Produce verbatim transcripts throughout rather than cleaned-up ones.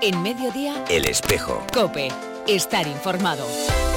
En Mediodía, El Espejo. COPE. Estar informado.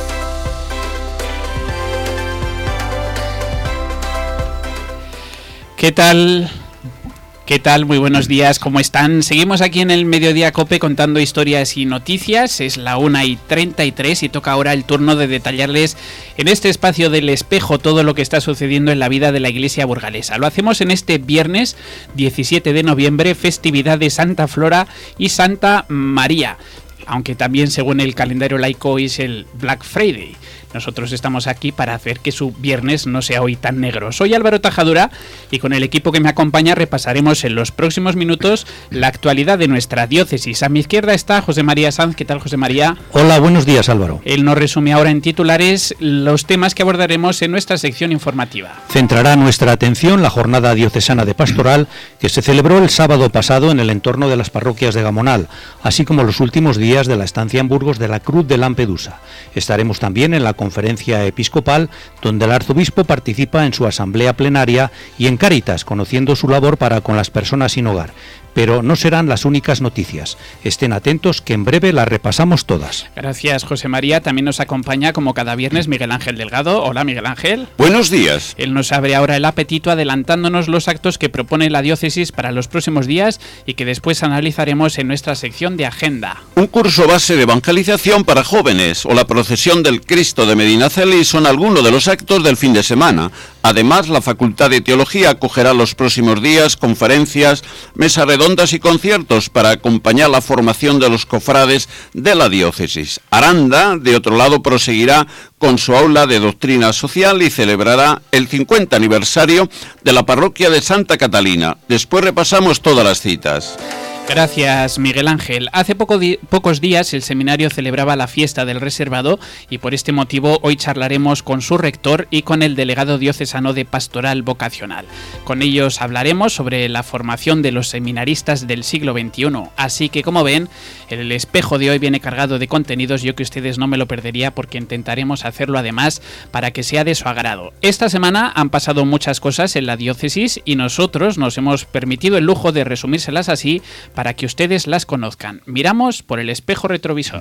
¿Qué tal? ¿Qué tal? Muy buenos días, ¿cómo están? Seguimos aquí en el Mediodía COPE contando historias y noticias. Es la una y treinta y tres y toca ahora el turno de detallarles en este espacio del Espejo todo lo que está sucediendo en la vida de la Iglesia burgalesa. Lo hacemos en este viernes diecisiete de noviembre, festividad de Santa Flora y Santa María, aunque también según el calendario laico es el Black Friday. Nosotros estamos aquí para hacer que su viernes no sea hoy tan negro. Soy Álvaro Tajadura y con el equipo que me acompaña repasaremos en los próximos minutos la actualidad de nuestra diócesis. A mi izquierda está José María Sanz. ¿Qué tal, José María? Hola, buenos días, Álvaro. Él nos resume ahora en titulares los temas que abordaremos en nuestra sección informativa. Centrará nuestra atención la jornada diocesana de pastoral que se celebró el sábado pasado en el entorno de las parroquias de Gamonal, así como los últimos días de la estancia en Burgos de la Cruz de Lampedusa. Estaremos también en la conferencia episcopal, donde el arzobispo participa en su asamblea plenaria, y en Cáritas, conociendo su labor para con las personas sin hogar. Pero no serán las únicas noticias. Estén atentos que en breve las repasamos todas. Gracias, José María. También nos acompaña, como cada viernes, Miguel Ángel Delgado. Hola, Miguel Ángel. Buenos días. Él nos abre ahora el apetito adelantándonos los actos que propone la diócesis para los próximos días y que después analizaremos en nuestra sección de agenda. Un curso base de evangelización para jóvenes o la procesión del Cristo de Medinaceli son algunos de los actos del fin de semana. Además, la Facultad de Teología acogerá los próximos días conferencias, mesas redondas y conciertos para acompañar la formación de los cofrades de la diócesis. Aranda, de otro lado, proseguirá con su aula de doctrina social y celebrará el cincuenta aniversario de la parroquia de Santa Catalina. Después repasamos todas las citas. Gracias, Miguel Ángel. Hace poco di- pocos días el seminario celebraba la fiesta del reservado y por este motivo hoy charlaremos con su rector y con el delegado diocesano de Pastoral Vocacional. Con ellos hablaremos sobre la formación de los seminaristas del siglo veintiuno. Así que, como ven, el espejo de hoy viene cargado de contenidos. Yo que ustedes no me lo perdería porque intentaremos hacerlo además para que sea de su agrado. Esta semana han pasado muchas cosas en la diócesis y nosotros nos hemos permitido el lujo de resumírselas así para que ustedes las conozcan. Miramos por el espejo retrovisor.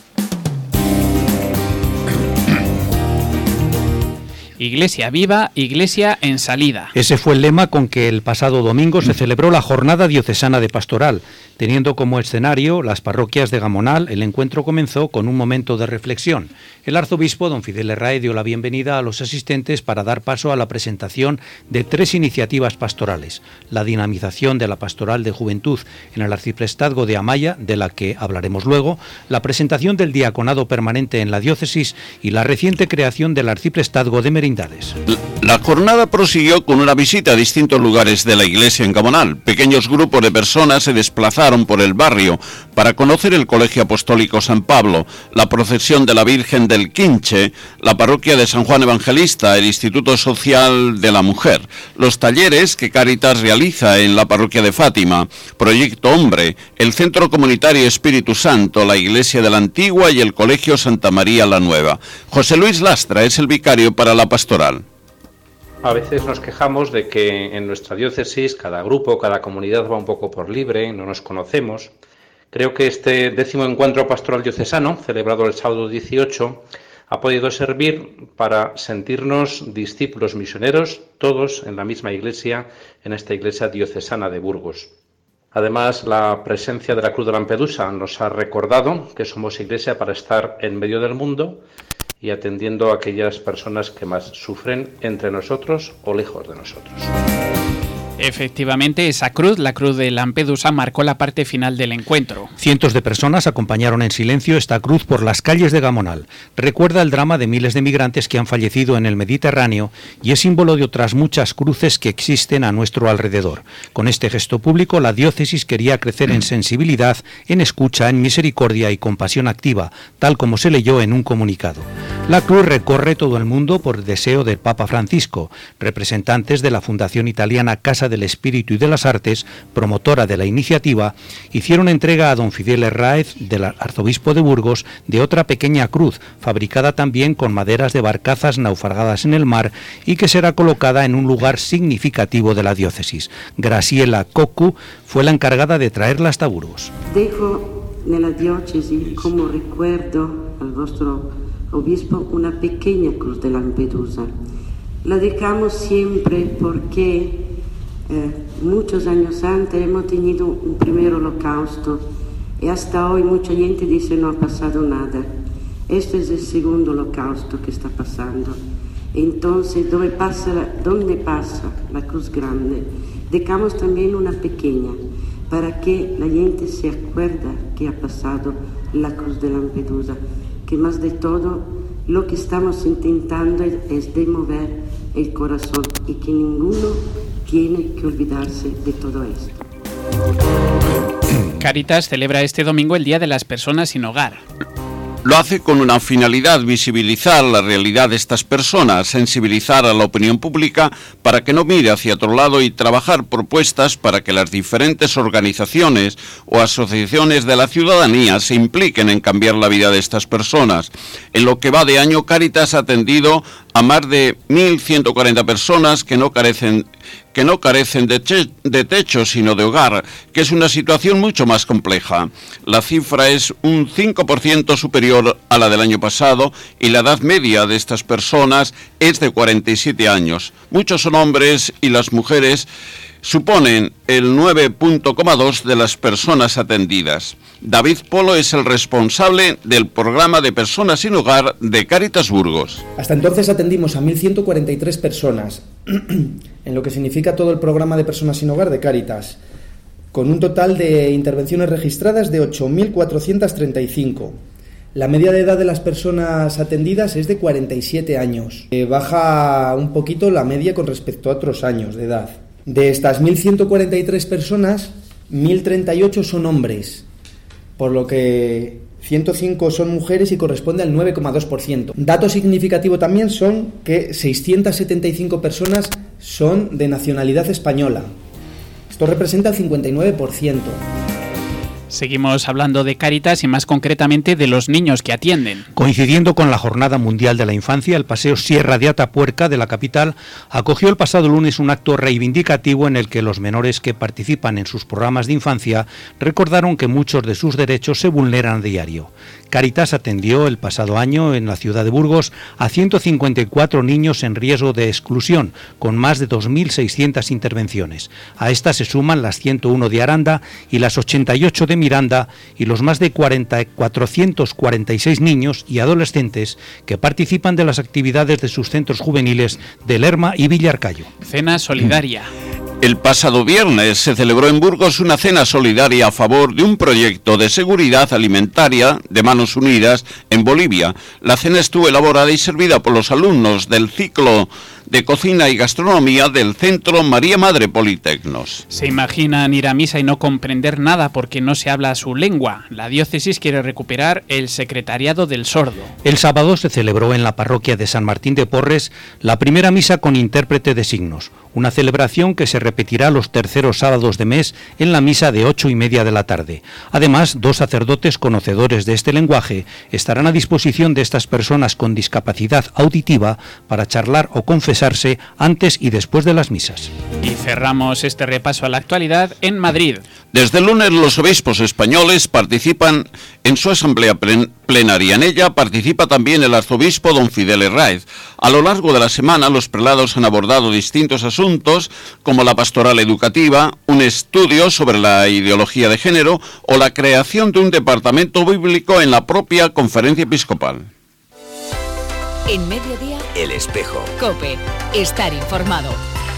Iglesia viva, iglesia en salida. Ese fue el lema con que el pasado domingo se celebró la jornada diocesana de pastoral. Teniendo como escenario las parroquias de Gamonal, el encuentro comenzó con un momento de reflexión. El arzobispo, don Fidel Herráez, dio la bienvenida a los asistentes para dar paso a la presentación de tres iniciativas pastorales: la dinamización de la pastoral de juventud en el arciprestazgo de Amaya, de la que hablaremos luego, la presentación del diaconado permanente en la diócesis y la reciente creación del arciprestazgo de Merindades. La jornada prosiguió con una visita a distintos lugares de la iglesia en Gamonal. Pequeños grupos de personas se desplazaron por el barrio para conocer el Colegio Apostólico San Pablo, la procesión de la Virgen del Quinche, la parroquia de San Juan Evangelista, el Instituto Social de la Mujer, los talleres que Cáritas realiza en la parroquia de Fátima, Proyecto Hombre, el Centro Comunitario Espíritu Santo, la Iglesia de la Antigua y el Colegio Santa María la Nueva. José Luis Lastra es el vicario para la pastoral. A veces nos quejamos de que en nuestra diócesis cada grupo, cada comunidad va un poco por libre, no nos conocemos. Creo que este décimo encuentro pastoral diocesano, celebrado el sábado dieciocho, ha podido servir para sentirnos discípulos misioneros, todos en la misma iglesia, en esta iglesia diocesana de Burgos. Además, la presencia de la Cruz de Lampedusa nos ha recordado que somos iglesia para estar en medio del mundo y atendiendo a aquellas personas que más sufren entre nosotros o lejos de nosotros. Efectivamente, esa cruz, la cruz de Lampedusa, marcó la parte final del encuentro. Cientos de personas acompañaron en silencio esta cruz por las calles de Gamonal. Recuerda el drama de miles de migrantes que han fallecido en el Mediterráneo y es símbolo de otras muchas cruces que existen a nuestro alrededor. Con este gesto público, la diócesis quería crecer en sensibilidad, en escucha, en misericordia y compasión activa, tal como se leyó en un comunicado. La cruz recorre todo el mundo por deseo del Papa Francisco. Representantes de la Fundación Italiana Casa del Espíritu y de las Artes, promotora de la iniciativa, hicieron entrega a don Fidel Herráez, del arzobispo de Burgos, de otra pequeña cruz, fabricada también con maderas de barcazas naufragadas en el mar y que será colocada en un lugar significativo de la diócesis. Graciela Cocu fue la encargada de traerla hasta Burgos. Dejo nella diocesi, come ricordo al vostro obispo, una pequeña cruz de Lampedusa. La dedicamos siempre porque eh, muchos años antes hemos tenido un primer holocausto y hasta hoy mucha gente dice no ha pasado nada. Este es el segundo holocausto que está pasando. Entonces, donde pasa, donde pasa la cruz grande, dedicamos también una pequeña para que la gente se acuerda que ha pasado la cruz de Lampedusa, que más de todo lo que estamos intentando es, es de mover el corazón y que ninguno tiene que olvidarse de todo esto. Cáritas celebra este domingo el Día de las Personas sin Hogar. Lo hace con una finalidad: visibilizar la realidad de estas personas, sensibilizar a la opinión pública para que no mire hacia otro lado y trabajar propuestas para que las diferentes organizaciones o asociaciones de la ciudadanía se impliquen en cambiar la vida de estas personas. En lo que va de año, Cáritas ha atendido a más de mil ciento cuarenta personas que no carecen que no carecen de, che- de techo, sino de hogar, que es una situación mucho más compleja. La cifra es un cinco por ciento superior a la del año pasado y la edad media de estas personas es de cuarenta y siete años. Muchos son hombres y las mujeres suponen el nueve coma dos de las personas atendidas. David Polo es el responsable del programa de personas sin hogar de Cáritas Burgos. Hasta entonces atendimos a mil ciento cuarenta y tres personas, en lo que significa todo el programa de personas sin hogar de Cáritas, con un total de intervenciones registradas de ocho mil cuatrocientos treinta y cinco. La media de edad de las personas atendidas es de cuarenta y siete años. Eh, baja un poquito la media con respecto a otros años de edad. De estas mil ciento cuarenta y tres personas, mil treinta y ocho son hombres, por lo que ciento cinco son mujeres y corresponde al nueve coma dos por ciento. Dato significativo también son que seiscientas setenta y cinco personas son de nacionalidad española. Esto representa el cincuenta y nueve por ciento. Seguimos hablando de Cáritas y más concretamente de los niños que atienden. Coincidiendo con la Jornada Mundial de la Infancia, el Paseo Sierra de Atapuerca de la capital acogió el pasado lunes un acto reivindicativo en el que los menores que participan en sus programas de infancia recordaron que muchos de sus derechos se vulneran a diario. Cáritas atendió el pasado año en la ciudad de Burgos a ciento cincuenta y cuatro niños en riesgo de exclusión, con más de dos mil seiscientas intervenciones. A estas se suman las ciento uno de Aranda y las ochenta y ocho de Miranda y los más de cuatrocientos cuarenta y seis niños y adolescentes que participan de las actividades de sus centros juveniles de Lerma y Villarcayo. Cena solidaria. El pasado viernes se celebró en Burgos una cena solidaria a favor de un proyecto de seguridad alimentaria de Manos Unidas en Bolivia. La cena estuvo elaborada y servida por los alumnos del ciclo de cocina y gastronomía del Centro María Madre Politecnos. Se imaginan ir a misa y no comprender nada porque no se habla su lengua. La diócesis quiere recuperar el secretariado del sordo. El sábado se celebró en la parroquia de San Martín de Porres la primera misa con intérprete de signos, una celebración que se repetirá los terceros sábados de mes en la misa de ocho y media de la tarde. Además, dos sacerdotes conocedores de este lenguaje estarán a disposición de estas personas con discapacidad auditiva para charlar o confesar antes y después de las misas. Y cerramos este repaso a la actualidad en Madrid. Desde el lunes los obispos españoles participan en su asamblea plen- plenaria. En ella participa también el arzobispo don Fidel Herráez. A lo largo de la semana los prelados han abordado distintos asuntos como la pastoral educativa, un estudio sobre la ideología de género o la creación de un departamento bíblico en la propia conferencia episcopal. En Mediodía, El Espejo. COPE. Estar informado.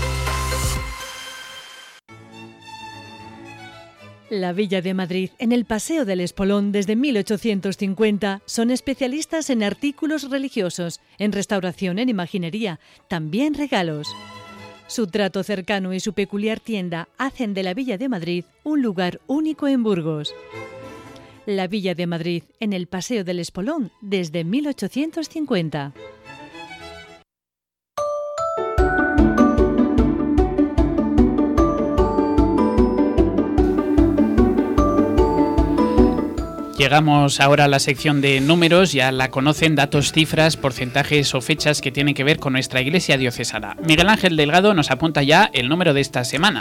La Villa de Madrid, en el Paseo del Espolón desde mil ochocientos cincuenta, son especialistas en artículos religiosos, en restauración, en imaginería, también regalos. Su trato cercano y su peculiar tienda hacen de la Villa de Madrid un lugar único en Burgos. La Villa de Madrid, en el Paseo del Espolón desde mil ochocientos cincuenta. Llegamos ahora a la sección de números, ya la conocen, datos, cifras, porcentajes o fechas que tienen que ver con nuestra iglesia diocesana. Miguel Ángel Delgado nos apunta ya el número de esta semana.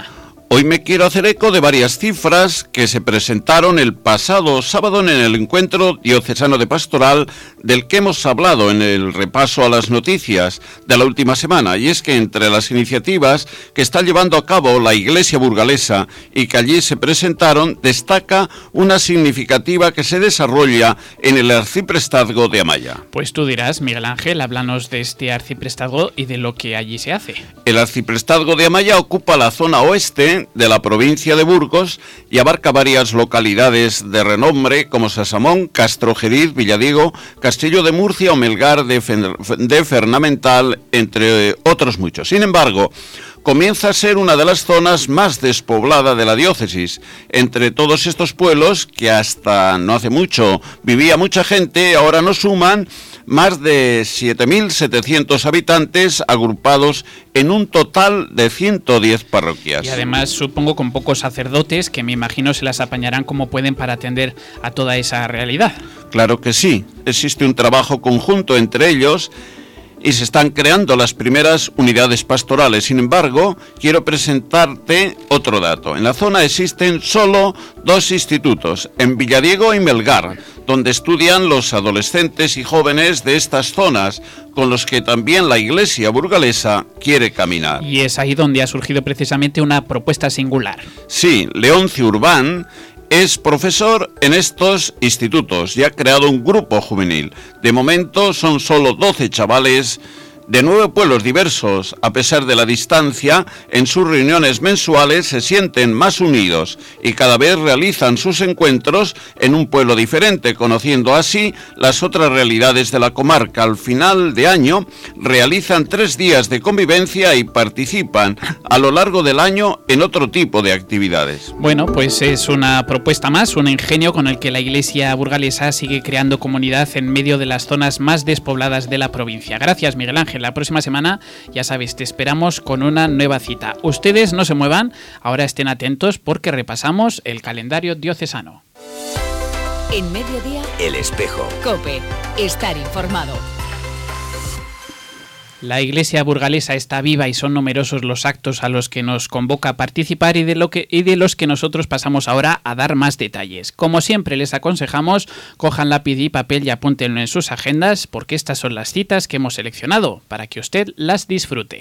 Hoy me quiero hacer eco de varias cifras que se presentaron el pasado sábado en el encuentro diocesano de pastoral del que hemos hablado en el repaso a las noticias de la última semana, y es que entre las iniciativas que está llevando a cabo la Iglesia burgalesa y que allí se presentaron, destaca una significativa que se desarrolla en el arciprestazgo de Amaya. Pues tú dirás, Miguel Ángel, háblanos de este arciprestazgo y de lo que allí se hace. El arciprestazgo de Amaya ocupa la zona oeste de la provincia de Burgos y abarca varias localidades de renombre como Sasamón, Castrojeriz, Villadiego, Castillo de Murcia o Melgar de, Fen- de Fernamental, entre otros muchos. Sin embargo, comienza a ser una de las zonas más despobladas de la diócesis. Entre todos estos pueblos, que hasta no hace mucho vivía mucha gente, ahora nos suman más de siete mil setecientos habitantes agrupados en un total de ciento diez parroquias. Y además supongo con pocos sacerdotes que me imagino se las apañarán como pueden para atender a toda esa realidad. Claro que sí, existe un trabajo conjunto entre ellos y se están creando las primeras unidades pastorales. Sin embargo, quiero presentarte otro dato. En la zona existen solo dos institutos, en Villadiego y Melgar, donde estudian los adolescentes y jóvenes de estas zonas, con los que también la Iglesia burgalesa quiere caminar. Y es ahí donde ha surgido precisamente una propuesta singular. Sí, Leoncio Urbán es profesor en estos institutos y ha creado un grupo juvenil. De momento son solo doce chavales de nueve pueblos diversos. A pesar de la distancia, en sus reuniones mensuales se sienten más unidos y cada vez realizan sus encuentros en un pueblo diferente, conociendo así las otras realidades de la comarca. Al final de año realizan tres días de convivencia y participan a lo largo del año en otro tipo de actividades. Bueno, pues es una propuesta más, un ingenio con el que la Iglesia burgalesa sigue creando comunidad en medio de las zonas más despobladas de la provincia. Gracias, Miguel Ángel. La próxima semana, ya sabéis, te esperamos con una nueva cita. Ustedes no se muevan, ahora estén atentos porque repasamos el calendario diocesano. En Mediodía, El Espejo. COPE. Estar informado. La Iglesia burgalesa está viva y son numerosos los actos a los que nos convoca a participar y de, lo que, y de los que nosotros pasamos ahora a dar más detalles. Como siempre les aconsejamos, cojan lápiz y papel y apúntenlo en sus agendas porque estas son las citas que hemos seleccionado para que usted las disfrute.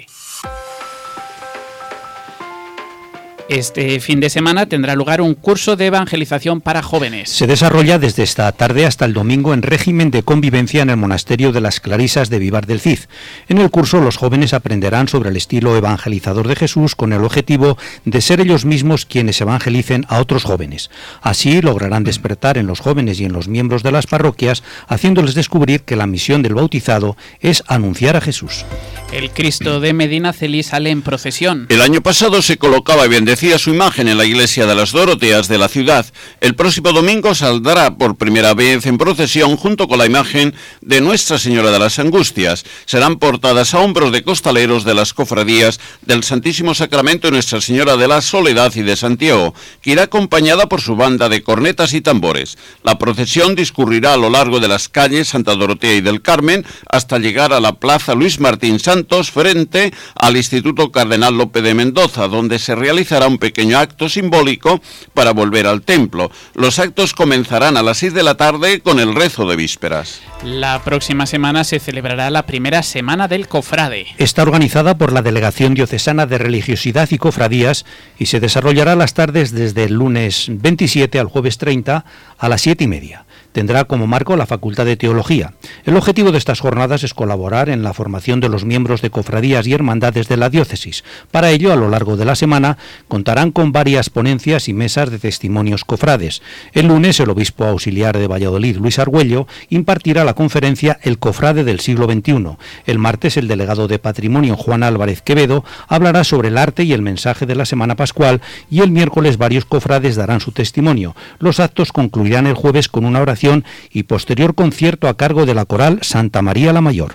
Este fin de semana tendrá lugar un curso de evangelización para jóvenes. Se desarrolla desde esta tarde hasta el domingo en régimen de convivencia en el monasterio de las Clarisas de Vivar del Cid. En el curso los jóvenes aprenderán sobre el estilo evangelizador de Jesús con el objetivo de ser ellos mismos quienes evangelicen a otros jóvenes. Así lograrán despertar en los jóvenes y en los miembros de las parroquias, haciéndoles descubrir que la misión del bautizado es anunciar a Jesús. El Cristo de Medinaceli sale en procesión. El año pasado se colocaba y bendecía su imagen en la iglesia de las Doroteas de la ciudad. El próximo domingo saldrá por primera vez en procesión junto con la imagen de Nuestra Señora de las Angustias. Serán portadas a hombros de costaleros de las cofradías del Santísimo Sacramento y Nuestra Señora de la Soledad y de Santiago, que irá acompañada por su banda de cornetas y tambores. La procesión discurrirá a lo largo de las calles Santa Dorotea y del Carmen hasta llegar a la Plaza Luis Martín Santos, frente al Instituto Cardenal Lope de Mendoza, donde se realizará un pequeño acto simbólico para volver al templo. Los actos comenzarán a las seis de la tarde con el rezo de vísperas. La próxima semana se celebrará la primera Semana del Cofrade. Está organizada por la Delegación Diocesana de Religiosidad y Cofradías y se desarrollará las tardes desde el lunes veintisiete al jueves treinta a las siete y media. Tendrá como marco la Facultad de Teología. El objetivo de estas jornadas es colaborar en la formación de los miembros de cofradías y hermandades de la diócesis. Para ello, a lo largo de la semana, contarán con varias ponencias y mesas de testimonios cofrades. El lunes, el obispo auxiliar de Valladolid, Luis Argüello, impartirá la conferencia El Cofrade del siglo veintiuno. El martes, el delegado de Patrimonio, Juan Álvarez Quevedo, hablará sobre el arte y el mensaje de la Semana Pascual, y el miércoles varios cofrades darán su testimonio. Los actos concluirán el jueves con una oración y posterior concierto a cargo de la coral Santa María la Mayor.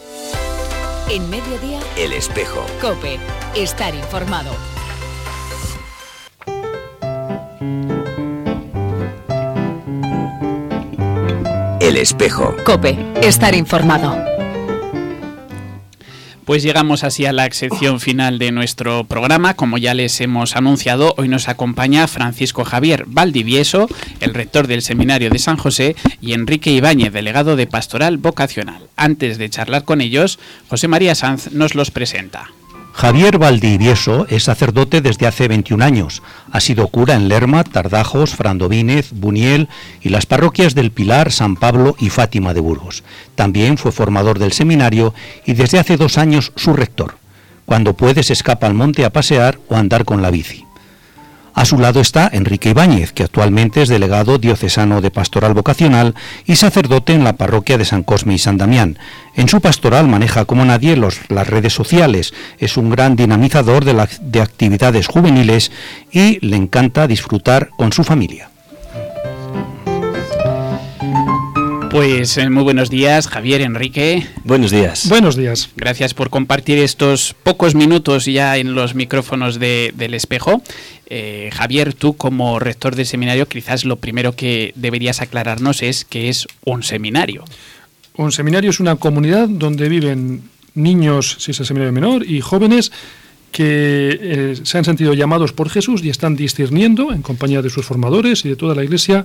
En Mediodía, El Espejo. COPE. Estar informado. El Espejo. COPE. Estar informado. Pues llegamos así a la sección final de nuestro programa. Como ya les hemos anunciado, hoy nos acompaña Francisco Javier Valdivieso, el rector del Seminario de San José, y Enrique Ibáñez, delegado de Pastoral Vocacional. Antes de charlar con ellos, José María Sanz nos los presenta. Javier Valdivieso es sacerdote desde hace veintiún años. Ha sido cura en Lerma, Tardajos, Frandovínez, Buniel y las parroquias del Pilar, San Pablo y Fátima de Burgos. También fue formador del seminario y desde hace dos años su rector. Cuando puede se escapa al monte a pasear o a andar con la bici. A su lado está Enrique Ibáñez, que actualmente es delegado diocesano de Pastoral Vocacional y sacerdote en la parroquia de San Cosme y San Damián. En su pastoral maneja como nadie los, las redes sociales, es un gran dinamizador de, la, de actividades juveniles y le encanta disfrutar con su familia. Pues eh, muy buenos días, Javier, Enrique. Buenos días. Buenos días. Gracias por compartir estos pocos minutos ya en los micrófonos de, del Espejo. Eh, Javier, tú como rector del seminario, quizás lo primero que deberías aclararnos es qué es un seminario. Un seminario es una comunidad donde viven niños, si es el seminario menor, y jóvenes que eh, se han sentido llamados por Jesús y están discerniendo en compañía de sus formadores y de toda la Iglesia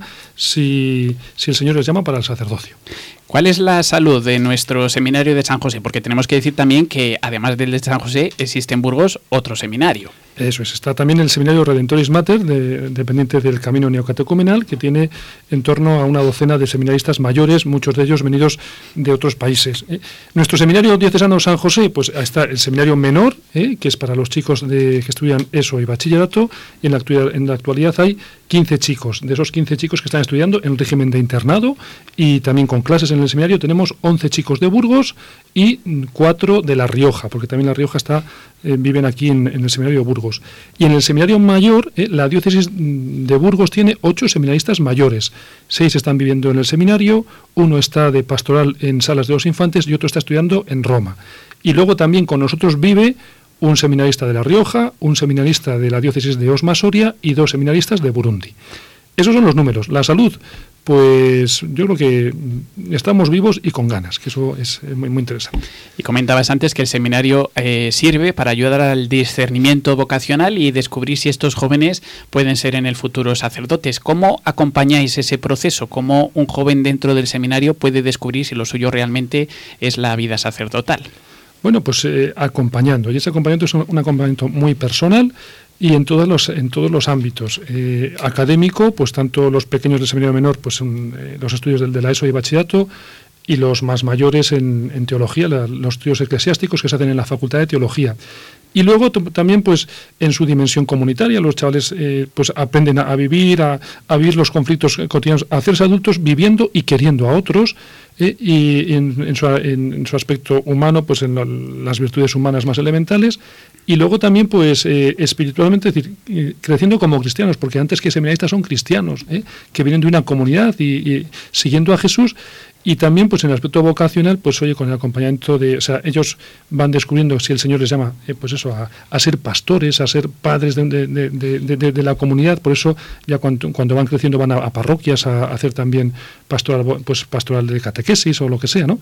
si, si el Señor les llama para el sacerdocio. ¿Cuál es la salud de nuestro seminario de San José? Porque tenemos que decir también que además del de San José existe en Burgos otro seminario. Eso es, está también el seminario Redentoris Mater, de, dependiente del Camino Neocatecumenal, que tiene en torno a una docena de seminaristas mayores, muchos de ellos venidos de otros países. ¿eh? Nuestro seminario diocesano San José, pues está el seminario menor, ¿eh? que es para los chicos de, que estudian ESO y bachillerato, y en la, actualidad, en la actualidad hay quince chicos. De esos quince chicos que están estudiando en régimen de internado y también con clases en el seminario, tenemos once chicos de Burgos y cuatro de La Rioja, porque también La Rioja está eh, viven aquí en, en el seminario de Burgos. Y en el seminario mayor, eh, la diócesis de Burgos tiene ocho seminaristas mayores. Seis están viviendo en el seminario, uno está de pastoral en Salas de los Infantes y otro está estudiando en Roma. Y luego también con nosotros vive un seminarista de La Rioja, un seminarista de la diócesis de Osma Soria y dos seminaristas de Burundi. Esos son los números. La salud, pues yo creo que estamos vivos y con ganas, que eso es muy, muy interesante. Y comentabas antes que el seminario eh, sirve para ayudar al discernimiento vocacional y descubrir si estos jóvenes pueden ser en el futuro sacerdotes. ¿Cómo acompañáis ese proceso? ¿Cómo un joven dentro del seminario puede descubrir si lo suyo realmente es la vida sacerdotal? Bueno, pues eh, acompañando. Y ese acompañamiento es un, un acompañamiento muy personal y en todos los en todos los ámbitos. Eh, académico, pues tanto los pequeños del seminario menor, pues un, eh, los estudios del, de la ESO y bachillerato, y los más mayores en, en teología, la, los estudios eclesiásticos que se hacen en la Facultad de Teología. Y luego t- también, pues, en su dimensión comunitaria, los chavales eh, pues aprenden a, a vivir, a, a vivir los conflictos cotidianos, a hacerse adultos viviendo y queriendo a otros, eh, y en, en, su, en, en su aspecto humano, pues en lo, las virtudes humanas más elementales, y luego también, pues, eh, espiritualmente, es decir, eh, creciendo como cristianos, porque antes que seminaristas son cristianos, eh, que vienen de una comunidad y, y siguiendo a Jesús. Y también, pues en el aspecto vocacional, pues oye, con el acompañamiento de, o sea, ellos van descubriendo si el Señor les llama, eh, pues eso, a, a ser pastores, a ser padres de, de, de, de, de, de la comunidad. Por eso ya cuando, cuando van creciendo van a, a parroquias a, a hacer también pastoral, pues pastoral de catequesis o lo que sea, ¿no?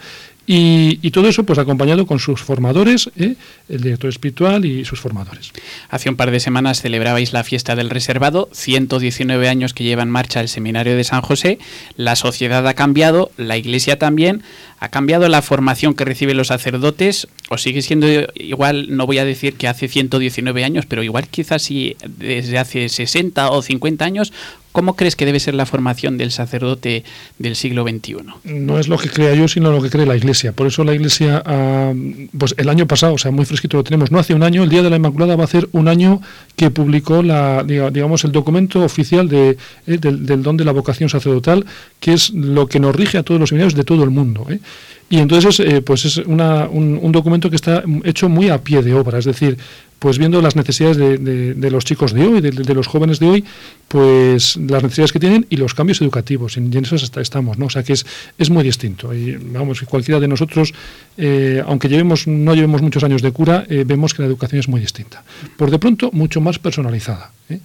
Y, y todo eso, pues acompañado con sus formadores, ¿eh? El director espiritual y sus formadores. Hace un par de semanas celebrabais la fiesta del Reservado, ciento diecinueve años que lleva en marcha el Seminario de San José. La sociedad ha cambiado, la Iglesia también. ¿Ha cambiado la formación que reciben los sacerdotes? ¿O sigue siendo igual? No voy a decir que hace ciento diecinueve años, pero igual quizás sí desde hace sesenta o cincuenta años. ¿Cómo crees que debe ser la formación del sacerdote del siglo veintiuno? No es lo que crea yo, sino lo que cree la Iglesia. Por eso la Iglesia, uh, pues el año pasado, o sea, muy fresquito lo tenemos, no hace un año, el Día de la Inmaculada va a ser un año que publicó la, digamos, el documento oficial de, eh, del, del don de la vocación sacerdotal, que es lo que nos rige a todos los seminarios de todo el mundo, ¿eh? Y entonces, eh, pues es una, un, un documento que está hecho muy a pie de obra, es decir, pues viendo las necesidades de, de, de los chicos de hoy, de, de los jóvenes de hoy, pues las necesidades que tienen y los cambios educativos, y en eso estamos, ¿no? O sea que es, es muy distinto. Y vamos, cualquiera de nosotros, eh, aunque llevemos, no llevemos muchos años de cura, eh, vemos que la educación es muy distinta. Por de pronto, mucho más personalizada, ¿eh?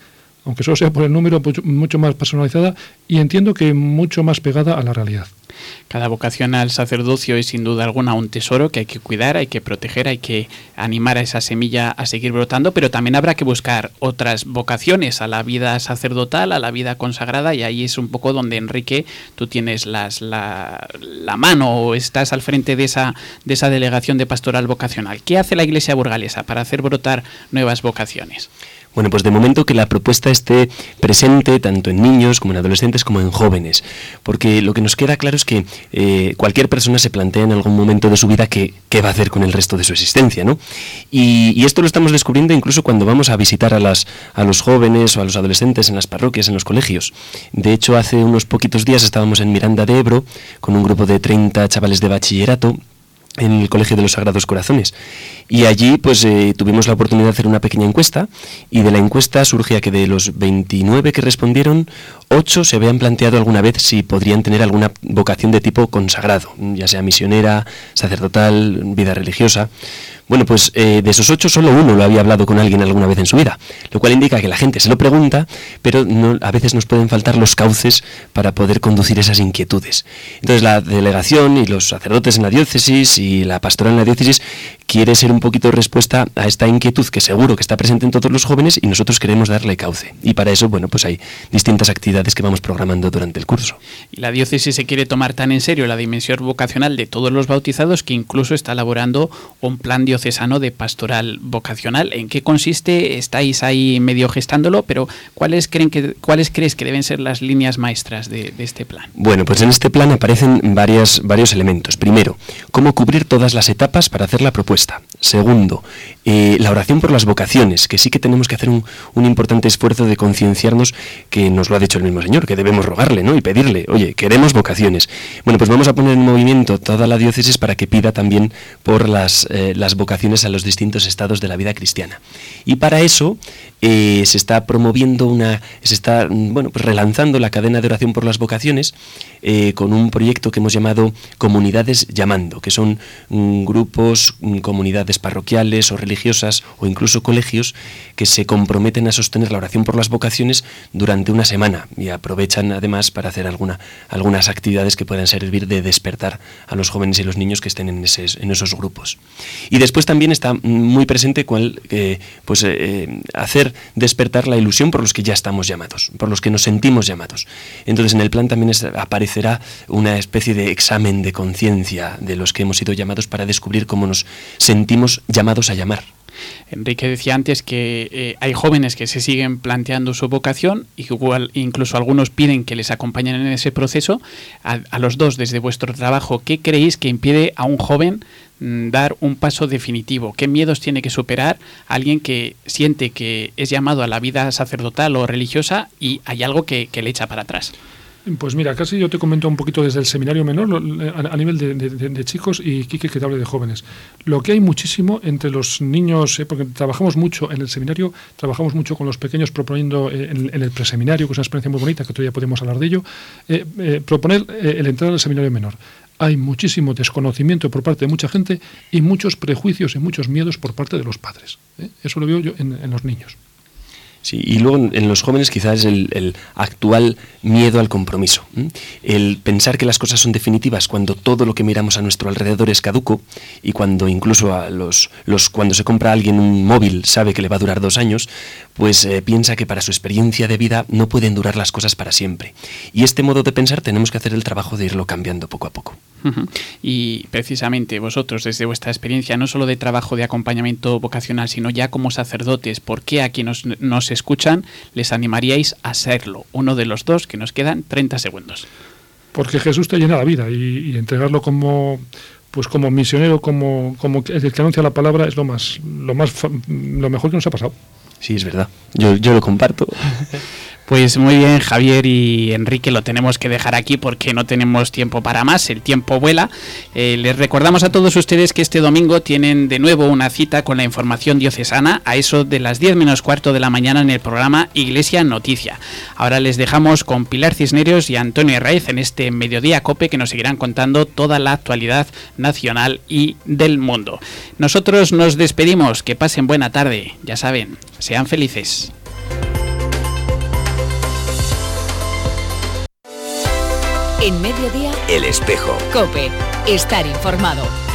aunque solo sea por el número, mucho, mucho más personalizada y entiendo que mucho más pegada a la realidad. Cada vocación al sacerdocio es sin duda alguna un tesoro que hay que cuidar, hay que proteger, hay que animar a esa semilla a seguir brotando, pero también habrá que buscar otras vocaciones a la vida sacerdotal, a la vida consagrada, y ahí es un poco donde, Enrique, tú tienes las, la, la mano o estás al frente de esa, de esa delegación de pastoral vocacional. ¿Qué hace la Iglesia burgalesa para hacer brotar nuevas vocaciones? Bueno, pues de momento que la propuesta esté presente tanto en niños como en adolescentes como en jóvenes, porque lo que nos queda claro es que eh, cualquier persona se plantea en algún momento de su vida qué, qué va a hacer con el resto de su existencia, ¿no? Y, y esto lo estamos descubriendo incluso cuando vamos a visitar a, las, a los jóvenes o a los adolescentes en las parroquias, en los colegios. De hecho, hace unos poquitos días estábamos en Miranda de Ebro con un grupo de treinta chavales de bachillerato en el Colegio de los Sagrados Corazones, y allí pues eh, tuvimos la oportunidad de hacer una pequeña encuesta, y de la encuesta surgía que de los veintinueve que respondieron, ocho se habían planteado alguna vez si podrían tener alguna vocación de tipo consagrado, ya sea misionera, sacerdotal, vida religiosa. Bueno, pues eh, de esos ocho solo uno lo había hablado con alguien alguna vez en su vida, lo cual indica que la gente se lo pregunta, pero no, a veces nos pueden faltar los cauces para poder conducir esas inquietudes. Entonces la delegación y los sacerdotes en la diócesis y la pastoral en la diócesis quiere ser un poquito respuesta a esta inquietud que seguro que está presente en todos los jóvenes, y nosotros queremos darle cauce. Y para eso, bueno, pues hay distintas actividades que vamos programando durante el curso. Y la diócesis se quiere tomar tan en serio la dimensión vocacional de todos los bautizados que incluso está elaborando un plan diocesano de pastoral vocacional. ¿En qué consiste? Estáis ahí medio gestándolo, pero ¿cuáles creen que cuáles crees que deben ser las líneas maestras de, de este plan? Bueno, pues en este plan aparecen varias, varios elementos. Primero, cómo cubrir todas las etapas para hacer la propuesta. Segundo, eh, la oración por las vocaciones, que sí que tenemos que hacer un, un importante esfuerzo de concienciarnos, que nos lo ha dicho el mismo Señor, que debemos rogarle, ¿no? Y pedirle, oye, queremos vocaciones. Bueno, pues vamos a poner en movimiento toda la diócesis para que pida también por las, eh, las vocaciones a los distintos estados de la vida cristiana. Y para eso eh, se está promoviendo una, se está, bueno, pues relanzando la cadena de oración por las vocaciones eh, con un proyecto que hemos llamado Comunidades Llamando, que son mm, grupos, mm, comunidades parroquiales o religiosas o incluso colegios que se comprometen a sostener la oración por las vocaciones durante una semana, y aprovechan además para hacer alguna, algunas actividades que puedan servir de despertar a los jóvenes y los niños que estén en, ese, en esos grupos. Y después también está muy presente cuál, eh, pues, eh, hacer despertar la ilusión por los que ya estamos llamados, por los que nos sentimos llamados. Entonces en el plan también es, aparecerá una especie de examen de conciencia de los que hemos sido llamados para descubrir cómo nos sentimos llamados a llamar. Enrique decía antes que eh, hay jóvenes que se siguen planteando su vocación, y igual incluso algunos piden que les acompañen en ese proceso. A, a los dos, desde vuestro trabajo, ¿qué creéis que impide a un joven mm, dar un paso definitivo? ¿Qué miedos tiene que superar alguien que siente que es llamado a la vida sacerdotal o religiosa y hay algo que, que le echa para atrás? Pues mira, casi yo te comento un poquito desde el seminario menor, a, a nivel de, de, de chicos, y Quique que te hable de jóvenes. Lo que hay muchísimo entre los niños, eh, porque trabajamos mucho en el seminario, trabajamos mucho con los pequeños proponiendo eh, en, en el preseminario, que es una experiencia muy bonita, que todavía podemos hablar de ello, eh, eh, proponer eh, el entrar al seminario menor. Hay muchísimo desconocimiento por parte de mucha gente y muchos prejuicios y muchos miedos por parte de los padres. ¿eh? Eso lo veo yo en, en los niños. Sí, y luego en los jóvenes quizás el, el actual miedo al compromiso, ¿eh? El pensar que las cosas son definitivas cuando todo lo que miramos a nuestro alrededor es caduco, y cuando incluso a los, los cuando se compra a alguien un móvil sabe que le va a durar dos años, pues eh, piensa que para su experiencia de vida no pueden durar las cosas para siempre. Y este modo de pensar tenemos que hacer el trabajo de irlo cambiando poco a poco. Uh-huh. Y precisamente vosotros, desde vuestra experiencia, no solo de trabajo de acompañamiento vocacional, sino ya como sacerdotes, ¿por qué a quienes nos, nos escuchan les animaríais a serlo? Uno de los dos, que nos quedan treinta segundos. Porque Jesús te llena la vida, y, y entregarlo como, pues como misionero, como, como el que anuncia la palabra, es lo más, lo más, lo mejor que nos ha pasado. Sí, es verdad. Yo, yo lo comparto. Pues muy bien, Javier y Enrique, lo tenemos que dejar aquí porque no tenemos tiempo para más, el tiempo vuela. Eh, les recordamos a todos ustedes que este domingo tienen de nuevo una cita con la información diocesana a eso de las diez menos cuarto de la mañana en el programa Iglesia Noticia. Ahora les dejamos con Pilar Cisneros y Antonio Herraiz en este Mediodía Cope, que nos seguirán contando toda la actualidad nacional y del mundo. Nosotros nos despedimos, que pasen buena tarde, ya saben, sean felices. En Mediodía, El Espejo. COPE. Estar informado.